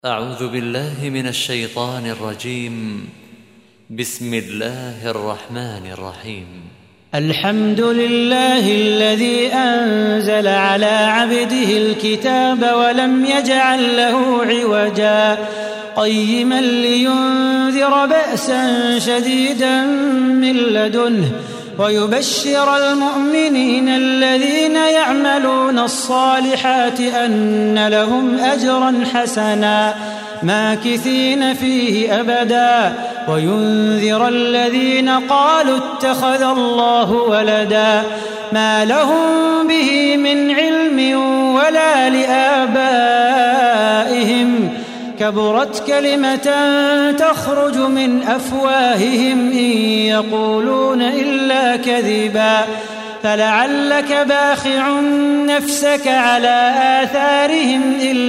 أعوذ بالله من الشيطان الرجيم. بسم الله الرحمن الرحيم. الحمد لله الذي أنزل على عبده الكتاب ولم يجعل له عوجا قيما لينذر بأسا شديدا من لدنه ويبشر المؤمنين الذين يعملون الصالحات أن لهم أجرا حسنا ماكثين فيه أبدا وينذر الذين قالوا اتخذ الله ولدا ما لهم به من علم ولا لآبائهم كبرت كلمة تخرج من أفواههم إن يقولون إلا كذبا فلعلك باخع نفسك على آثارهم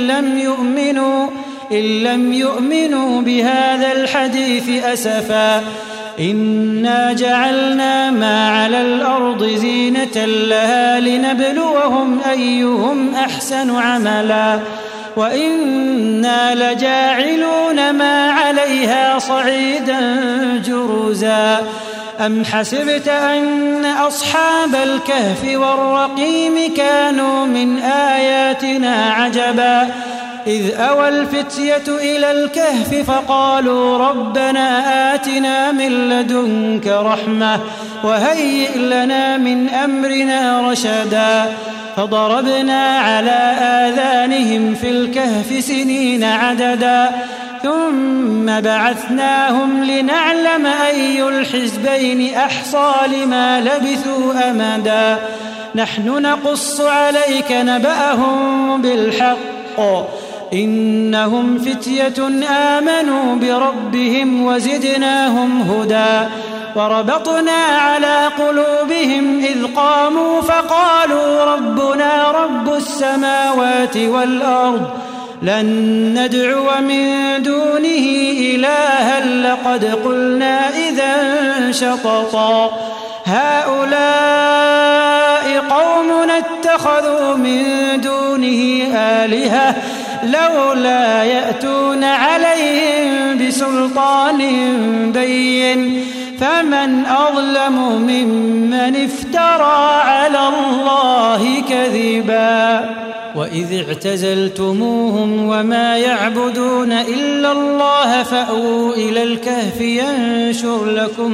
إن لم يؤمنوا بهذا الحديث أسفا إنا جعلنا ما على الأرض زينة لها لنبلوهم أيهم أحسن عملا وإنا لجاعلون ما عليها صعيدا جرزا أم حسبت أن أصحاب الكهف والرقيم كانوا من آياتنا عجبا إذ أوى الفتية إلى الكهف فقالوا ربنا آتنا من لدنك رحمة وهيئ لنا من أمرنا رشدا فضربنا على آذانهم في الكهف سنين عددا ثم بعثناهم لنعلم أي الحزبين أحصى لما لبثوا أمدا نحن نقص عليك نبأهم بالحق إنهم فتية آمنوا بربهم وزدناهم هدى وربطنا على قلوبهم إذ قاموا فقالوا ربنا رب السماوات والأرض لن ندعو من دونه إلها لقد قلنا إذا شططا هؤلاء قومنا اتخذوا من دونه آلهة لولا يأتون عليهم بسلطان بين فمن أظلم ممن افترى على الله كذبا وإذ اعتزلتموهم وما يعبدون إلا الله فأووا إلى الكهف ينشر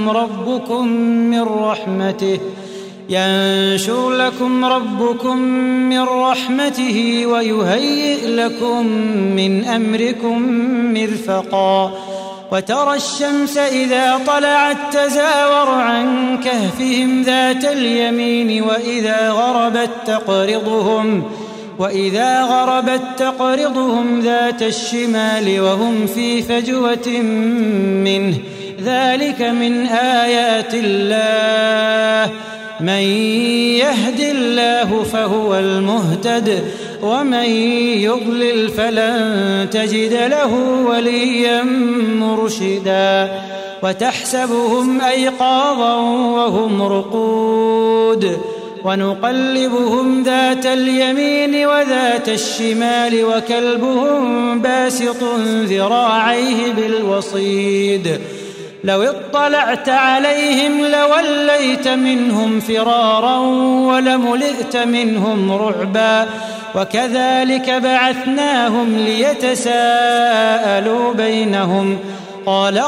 لكم ربكم من رحمته ويهيئ لكم من أمركم مرفقا وترى الشمس إذا طلعت تزاور عن كهفهم ذات اليمين وإذا غربت تقرضهم ذات الشمال وهم في فجوة منه ذلك من آيات الله من يهد الله فهو المهتد ومن يضلل فلن تجد له وليا مرشدا وتحسبهم أيقاظا وهم رقود ونقلبهم ذات اليمين وذات الشمال وكلبهم باسط ذراعيه بالوصيد لو اطلعت عليهم لوليت منهم فرارا ولملئت منهم رعبا وكذلك بعثناهم ليتساءلوا بينهم قال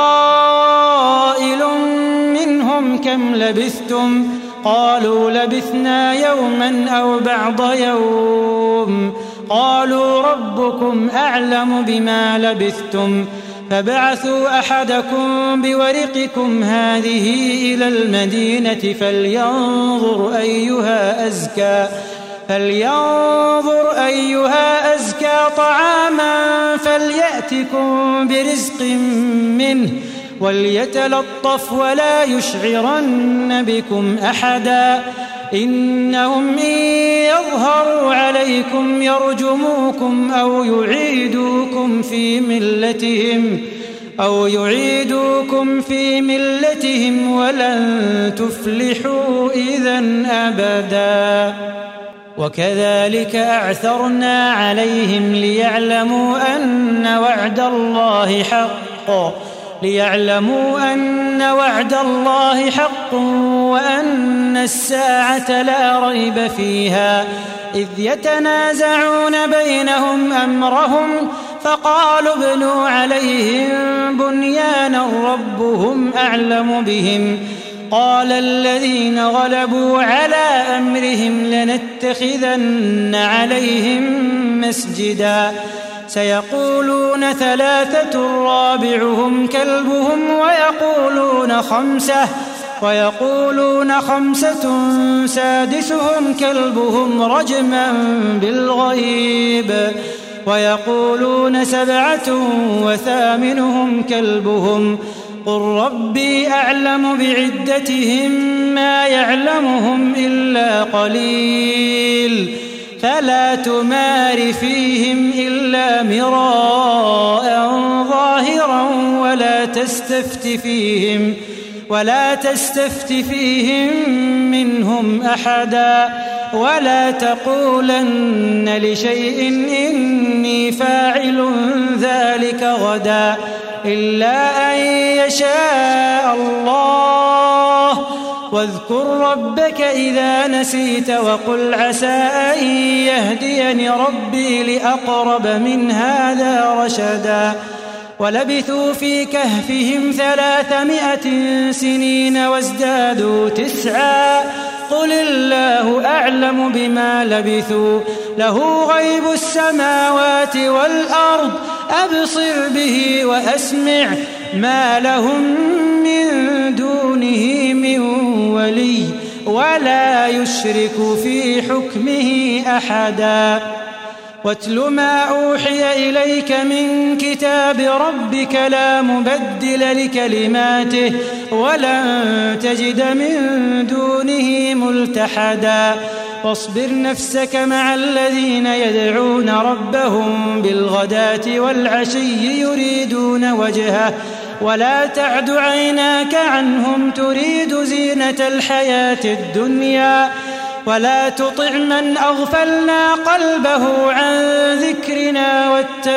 قائل منهم كم لبثتم قالوا لبثنا يوما أو بعض يوم قالوا ربكم أعلم بما لبثتم فبعثوا أحدكم بورقكم هذه إلى المدينة فلينظر أيها أزكى طعاما فليأتكم برزق منه وليتلطف ولا يشعرن بكم أحدا إنهم إن يظهروا عليكم يرجموكم أو يعيدوكم في ملتهم ولن تفلحوا إذا أبدا. وكذلك أعثرنا عليهم ليعلموا أن وعد الله حق وأن الساعة لا ريب فيها إذ يتنازعون بينهم أمرهم فقالوا ابنوا عليهم بنيانا ربهم أعلم بهم قال الذين غلبوا على أمرهم لنتخذن عليهم مسجدا سيقولون 3 رابعهم كلبهم ويقولون 5 سادسهم كلبهم رجما بالغيب ويقولون 7 وثامنهم كلبهم قل ربي أعلم بعدتهم ما يعلمهم إلا قليل فلا تمار فيهم إلا مراء ظاهرا ولا تستفت فيهم منهم أحدا ولا تقولن لشيء إني فاعل ذلك غدا إلا أن يشاء الله واذكر ربك إذا نسيت وقل عسى أن يهديني ربي لأقرب من هذا رشدا ولبثوا في كهفهم 300 سنين وازدادوا 9 قل الله أعلم بما لبثوا له غيب السماوات والأرض أبصر به وأسمع ما لهم من دونه من ولي ولا يشرك في حكمه أحدا واتل ما أوحي إليك من كتاب ربك لا مبدل لكلماته ولن تجد من دونه ملتحدا واصبر نفسك مع الذين يدعون ربهم بالغداة والعشي يريدون وجهه ولا تعد عيناك عنهم تريد زينة الحياة الدنيا ولا تطع من أغفلنا قلبه عن ذكرنا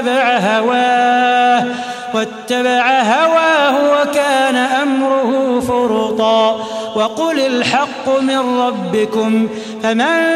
واتبع هواه وكان أمره فرطا وقل الحق من ربكم فمن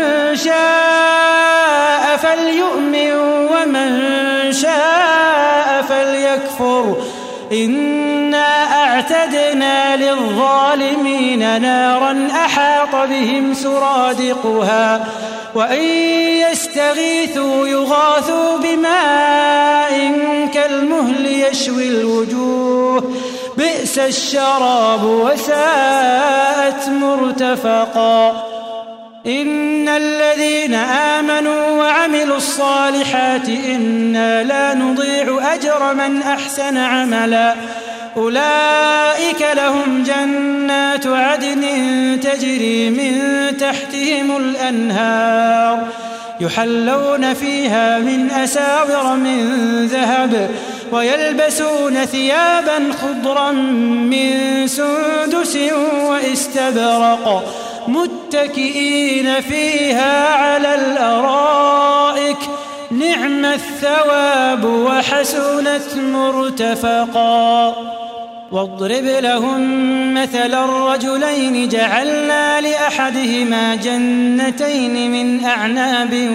شاء فليؤمن ومن شاء فليكفر إنا أعتدنا للظالمين نارا أحاط بهم سرادقها وإن يستغيثوا يغاثوا بماء كالمهل يشوي الوجوه بئس الشراب وساءت مرتفقا إن الذين آمنوا وعملوا الصالحات إنا لا نضيع أجر من أحسن عملا أولئك لهم جنات عدن تجري من تحتهم الأنهار يحلون فيها من أساور من ذهب ويلبسون ثيابا خضرا من سندس واستبرق متكئين فيها على الأرائك نعم الثواب وحسنت مرتفقا واضرب لهم مثل الرجلين جعلنا لأحدهما جنتين من أعناب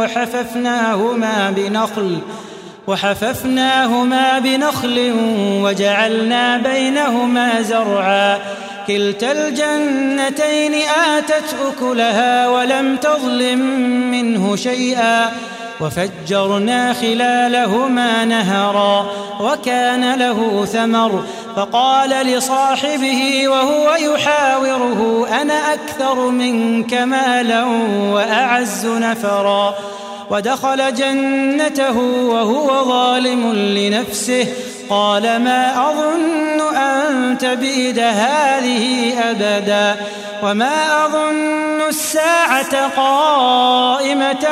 وحففناهما بنخل وجعلنا بينهما زرعا كلتا الجنتين آتت أكلها ولم تظلم منه شيئا وفجرنا خلالهما نهرا وكان له ثمر فقال لصاحبه وهو يحاوره أنا أكثر منك مالا وأعز نفرا ودخل جنته وهو ظالم لنفسه قال ما أظن أن تبيد هذه أبدا وما أظن الساعة قائمة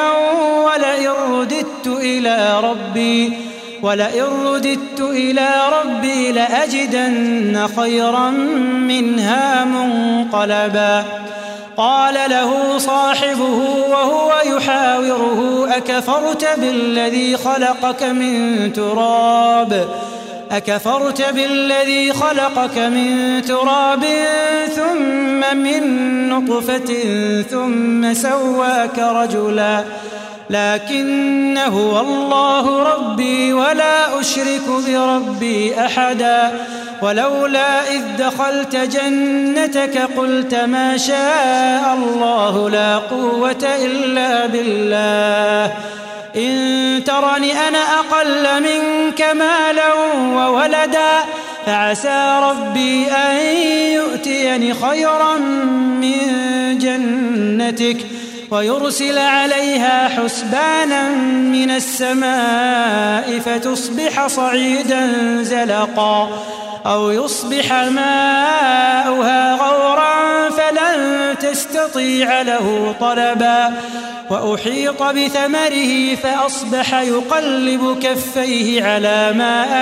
ولئن رددت إلى ربي لأجدن خيرا منها منقلبا قال له صاحبه وهو يحاوره أكفرت بالذي خلقك من تراب ثم من نطفة ثم سواك رجلا لكن هو الله ربي ولا أشرك بربي أحدا ولولا إذ دخلت جنتك قلت ما شاء الله لا قوة إلا بالله إن ترني أنا أقل منك مالا وولدا فعسى ربي أن يؤتيني خيرا من جنتك ويرسل عليها حسبانا من السماء فتصبح صعيدا زلقا أو يصبح ماؤها غورا فلن تستطيع له طلبا وأحيط بثمره فأصبح يقلب كفيه على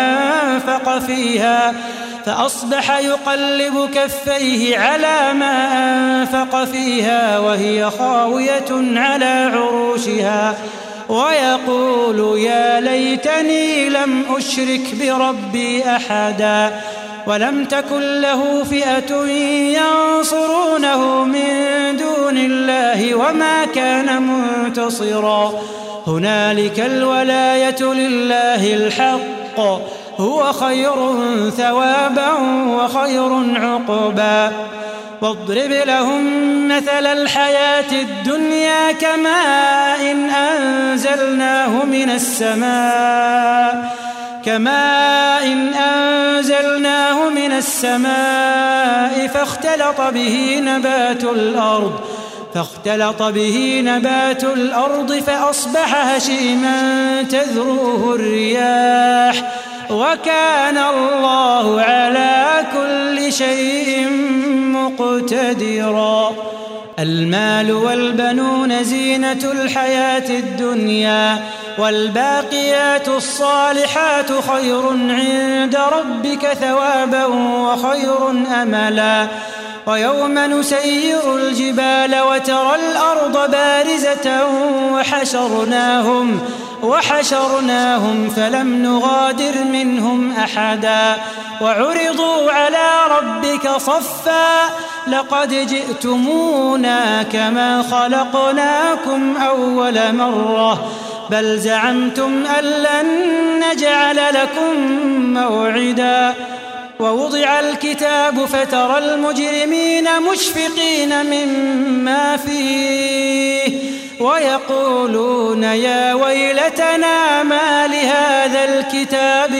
ما أنفق فيها وهي خاوية على عروشها ويقول يا ليتني لم أشرك بربي أحدا ولم تكن له فئة ينصرونه من دون الله وما كان منتصرا هنالك الولاية لله الحق هو خير ثوابا وخير عقبا واضرب لهم مثل الحياة الدنيا كماء أنزلناه من السماء فاختلط به نبات الأرض فأصبح هشيما تذروه الرياح وكان الله على كل شيء مقتدرا المال والبنون زينة الحياة الدنيا والباقيات الصالحات خير عند ربك ثوابا وخير أملا ويوم نسير الجبال وترى الأرض بارزة وحشرناهم فلم نغادر منهم أحدا وعرضوا على ربك صفا لقد جئتمونا كما خلقناكم أول مرة بل زعمتم أن لن نجعل لكم موعدا ووضع الكتاب فترى المجرمين مشفقين مما فيه ويقولون يا ويلتنا ما لهذا الكتاب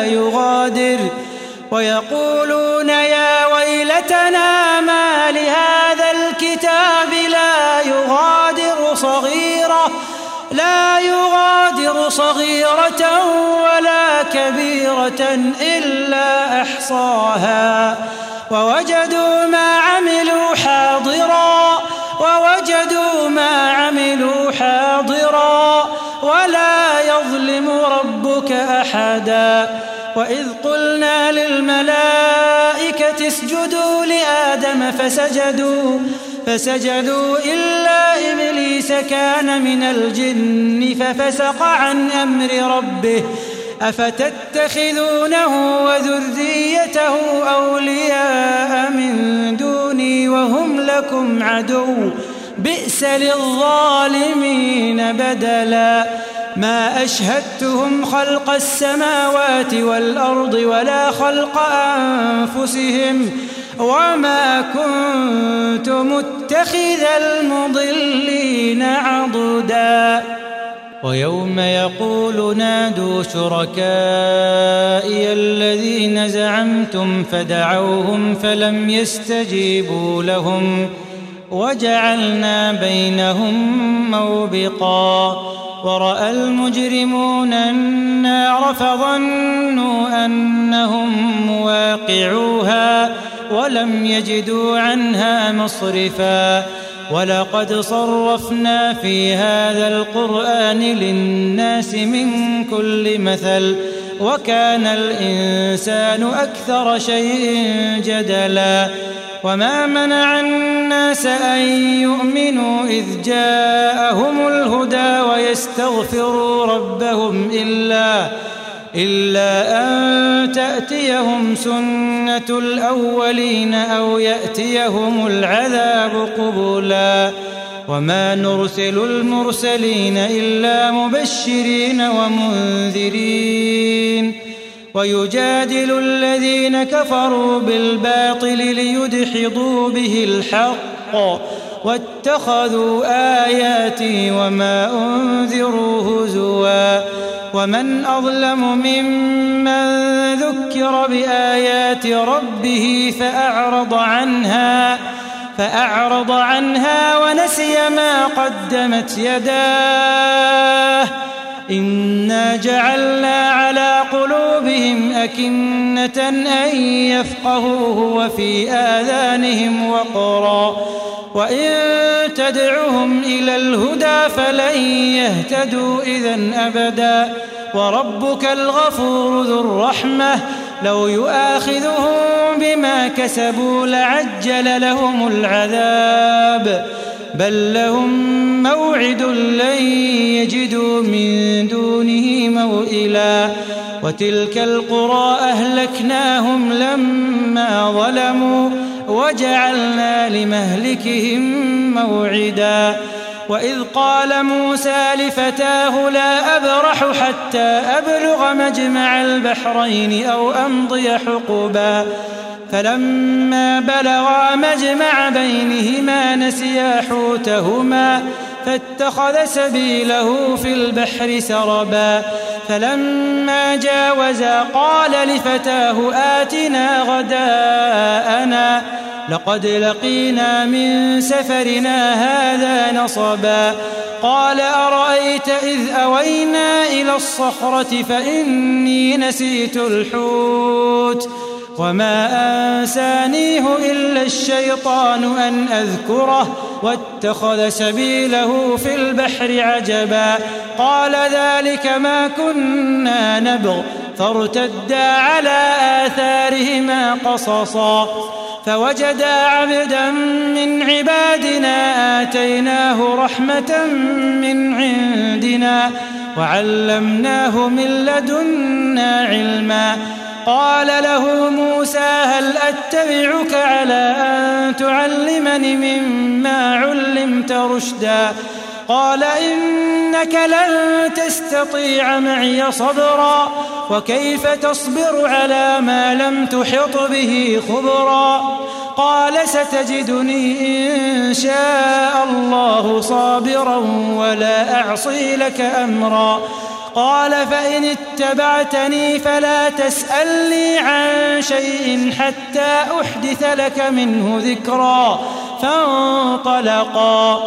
لا يغادر صغيرة ولا كبيرة إلا أحصاها ووجدوا ما عملوا حاضرا ولا يظلم ربك أحدا وإذ قلنا للملائكة اسجدوا لآدم فسجدوا إلا إبليس كان من الجن ففسق عن أمر ربه أفتتخذونه وذريته أولياء من دوني وهم لكم عدو بئس للظالمين بدلا ما أشهدتهم خلق السماوات والأرض ولا خلق أنفسهم وما كنت متخذ المضلين عضدا ويوم يقول نادوا شركائي الذين زعمتم فدعوهم فلم يستجيبوا لهم وجعلنا بينهم موبقا ورأى المجرمون النار فظنوا أنهم مواقعوها ولم يجدوا عنها مصرفا ولقد صرفنا في هذا القرآن للناس من كل مثل وكان الإنسان أكثر شيء جدلا وما منع الناس أن يؤمنوا إذ جاءهم الهدى ويستغفروا ربهم إلا أن تأتيهم سنة الأولين أو يأتيهم العذاب قبلا وما نرسل المرسلين إلا مبشرين ومنذرين ويجادل الذين كفروا بالباطل ليدحضوا به الحق واتخذوا آياتي وما أنذروا هزوا ومن أظلم ممن ذكر بآيات ربه فأعرض عنها ونسي ما قدمت يداه إنا جعلنا على قلوبهم أكنة أن يفقهوه وفي آذانهم وقرا وإن تدعهم إلى الهدى فلن يهتدوا إذن أبدا وربك الغفور ذو الرحمة لو يؤاخذهم بما كسبوا لعجل لهم العذاب بل لهم موعد لن يجدوا من دونه موئلا وتلك القرى أهلكناهم لما ظلموا وجعلنا لمهلكهم موعدا وإذ قال موسى لفتاه لا أبرح حتى أبلغ مجمع البحرين أو أمضي حقبا فلما بلغا مجمع بينهما نسيا حوتهما فاتخذ سبيله في البحر سربا فلما جاوزا قال لفتاه آتنا غداءنا لقد لقينا من سفرنا هذا نصبا قال أرأيت إذ أوينا إلى الصخرة فإني نسيت الحوت وما أنسانيه إلا الشيطان أن أذكره واتخذ سبيله في البحر عجبا قال ذلك ما كنا نبغ فارتدا على آثارهما قصصا فوجدا عبدا من عبادنا آتيناه رحمة من عندنا وعلمناه من لدنا علما قال له موسى هل أتبعك على أن تعلمني مما علمت رشدا قال إنك لن تستطيع معي صبرا وكيف تصبر على ما لم تحط به خبرا قال ستجدني إن شاء الله صابرا ولا أعصي لك أمرا قال فإن اتبعتني فلا تسألني عن شيء حتى أحدث لك منه ذكرا فانطلقا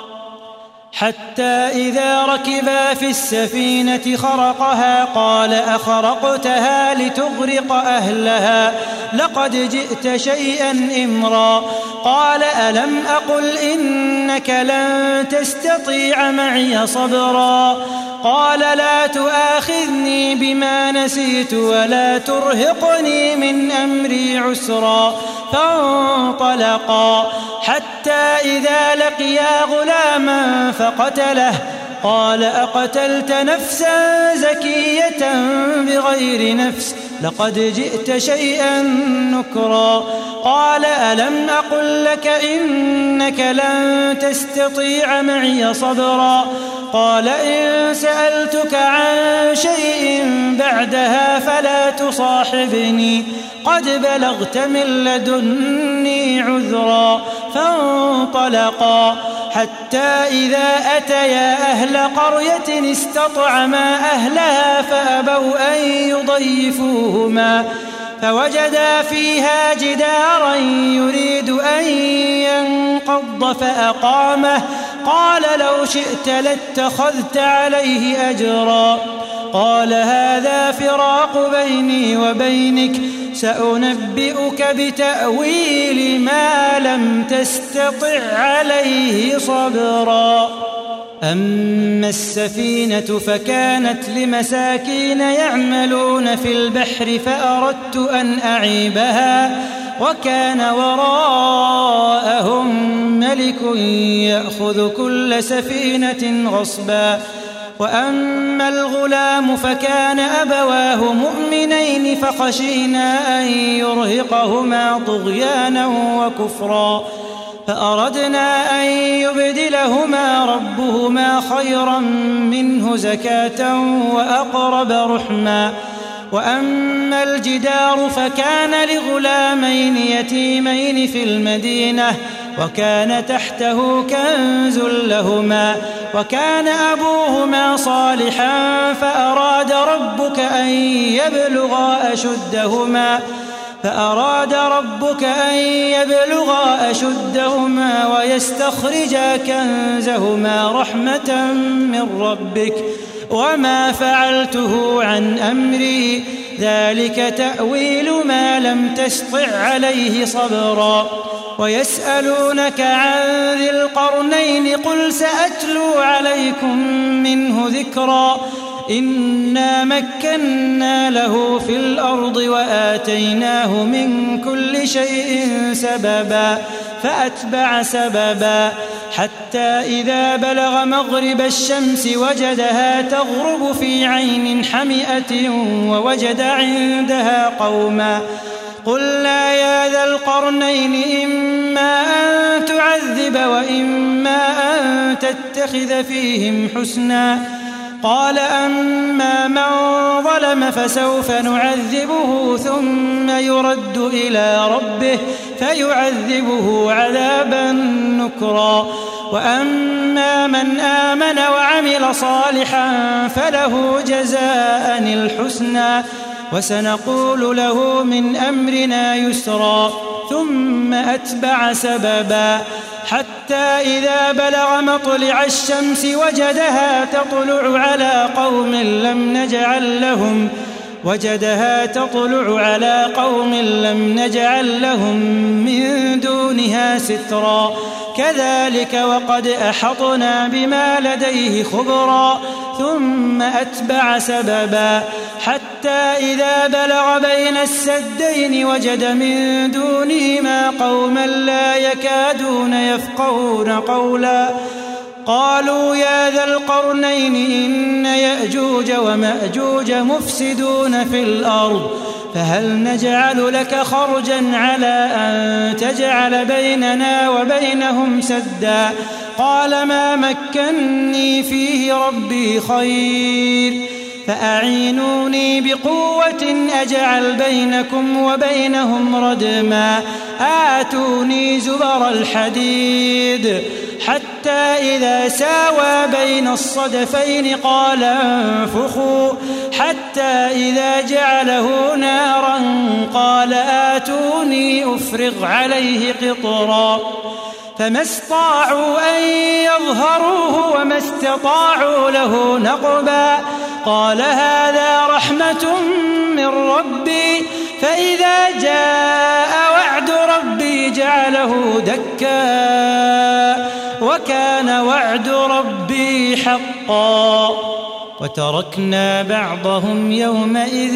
حتى إذا ركبا في السفينة خرقها قال أخرقتها لتغرق أهلها لقد جئت شيئا إمرا قال ألم أقل إنك لن تستطيع معي صبرا قال لا تؤاخذني بما نسيت ولا ترهقني من أمري عسرا فانطلقا حتى إذا لقيا غلاما فقتله قال أقتلت نفسا زكية بغير نفس لقد جئت شيئا نكرا قال ألم أقل لك إنك لن تستطيع معي صبرا قال إن سألتك عن شيء بعدها فلا تصاحبني قد بلغت من لدني عذرا فانطلقا حتى إذا أتيا أهل قرية استطعما أهلها فأبوا أن يضيفوهما فوجدا فيها جدارا يريد أن ينقض فأقامه قال لو شئت لاتخذت عليه أجرا قال هذا فراق بيني وبينك سأنبئك بتأويل ما لم تستطع عليه صبرا أما السفينة فكانت لمساكين يعملون في البحر فأردت أن أعيبها وكان وراءهم ملك يأخذ كل سفينة غصبا. وأما الغلام فكان أبواه مؤمنين فخشينا أن يرهقهما طغيانا وكفرا فأردنا أن يبدلهما ربهما خيرا منه زكاة وأقرب رحما. وأما الجدار فكان لغلامين يتيمين في المدينة وكان تحته كنز لهما وكان أبوهما صالحا فأراد ربك أن يبلغا أشدهما ويستخرجا كنزهما رحمة من ربك وما فعلته عن أمري ذلك تأويل ما لم تسطع عليه صبرا. ويسألونك عن ذي القرنين قل سأتلو عليكم منه ذكرا. إنا مكنا له في الأرض وآتيناه من كل شيء سببا فأتبع سببا حتى إذا بلغ مغرب الشمس وجدها تغرب في عين حمئة ووجد عندها قوما قلنا يا ذا القرنين إما أن تعذب وإما أن تتخذ فيهم حسنا. قال أما من ظلم فسوف نعذبه ثم يرد إلى ربه فيعذبه عذابا نكرا. وأما من آمن وعمل صالحا فله جزاء الحسنى وسنقول له من أمرنا يسرا. ثم أتبع سببا حتى إذا بلغ مطلع الشمس وجدها تطلع على قوم لم نجعل لهم من دونها سترا. كذلك وقد أحطنا بما لديه خبرا. ثم أتبع سببا حتى إذا بلغ بين السدين وجد من دونهما قوما لا يكادون يفقهون قولا. قالوا يا ذا القرنين إن يأجوج ومأجوج مفسدون في الأرض فهل نجعل لك خرجا على أن تجعل بيننا وبينهم سدا. قال ما مكني فيه ربي خير فأعينوني بقوة أجعل بينكم وبينهم ردما. آتوني زبر الحديد حتى إذا ساوى بين الصدفين قال انفخوا حتى إذا جعله نارا قال آتوني أفرغ عليه قطرا. فما استطاعوا أن يظهروه وما استطاعوا له نقبا. قال هذا رحمة من ربي فإذا جاء وعد ربي جعله دكا وكان وعد ربي حقا. وتركنا بعضهم يومئذ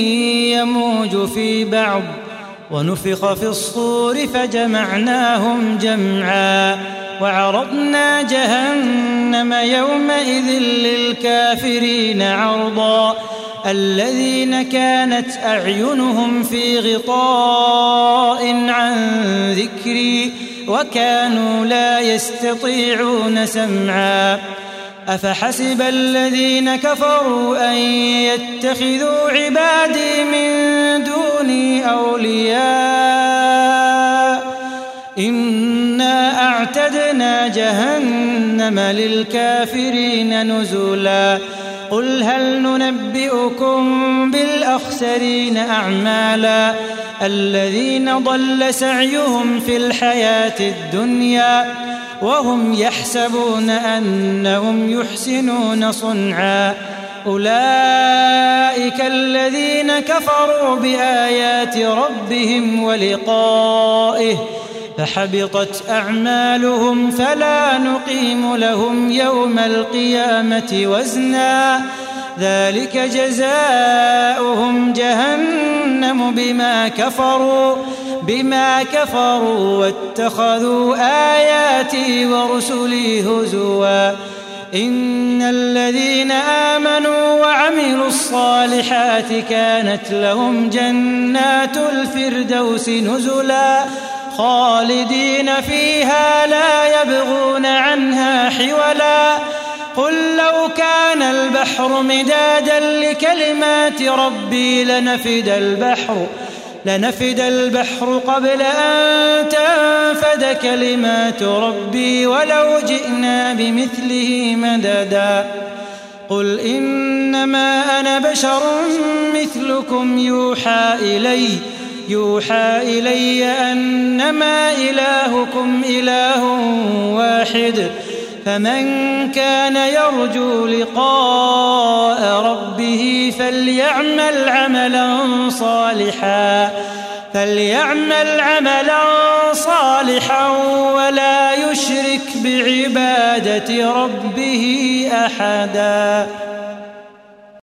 يموج في بعض ونفخ في الصور فجمعناهم جمعا. وعرضنا جهنم يومئذ للكافرين عرضا. الذين كانت أعينهم في غطاء عن ذكري وكانوا لا يستطيعون سمعا. أفحسب الذين كفروا أن يتخذوا عبادي من دوني أولياء إنا أعتدنا جهنم للكافرين نزلا. قل هل ننبئكم بالأخسرين أعمالا الذين ضل سعيهم في الحياة الدنيا وهم يحسبون أنهم يحسنون صنعا. أولئك الذين كفروا بآيات ربهم ولقائه فحبطت أعمالهم فلا نقيم لهم يوم القيامة وزنا. ذلك جزاؤهم جهنم بما كفروا بما كفروا واتخذوا آياتي ورسلي هزوا إن الذين آمنوا وعملوا الصالحات كانت لهم جنات الفردوس نزلا خالدين فيها لا يبغون عنها حولا قل لو كان البحر مدادا لكلمات ربي لنفد البحر قبل أن تنفد كلمات ربي ولو جئنا بمثله مددا قل إنما أنا بشر مثلكم يوحى إلي أنما إلهكم إله واحد فمن كان يرجو لقاء ربه فليعمل عملا صالحا ولا يشرك بعبادة ربه أحدا.